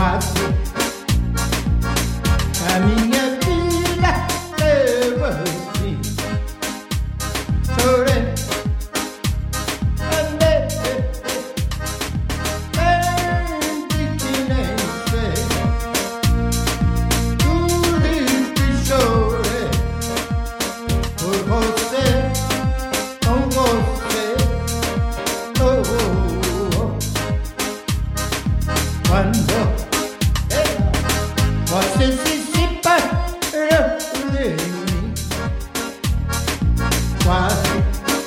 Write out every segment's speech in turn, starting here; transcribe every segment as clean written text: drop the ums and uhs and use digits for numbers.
quase a minha vida levou o fim. Chorei, andei, senti que nem sei tudo que chorei por você, com você. Oh, oh, oh. Quando você se separou de mim, quase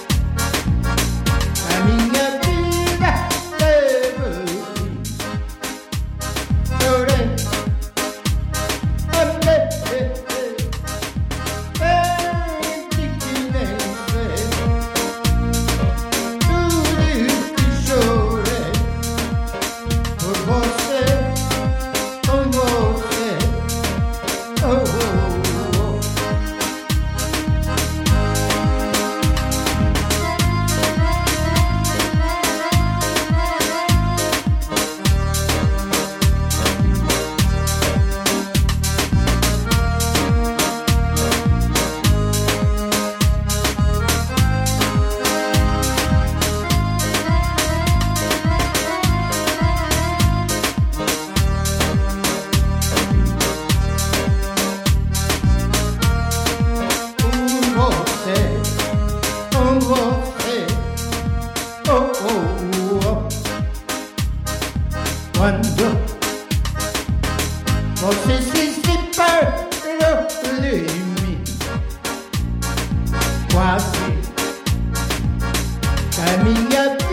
a minha vida teve fim. Chorei, amei, senti que nem sei tudo que chorei por você, com você. Oh, oh, oh. Com você, oh, oh, oh. Quando você se separou de mim, quase a minha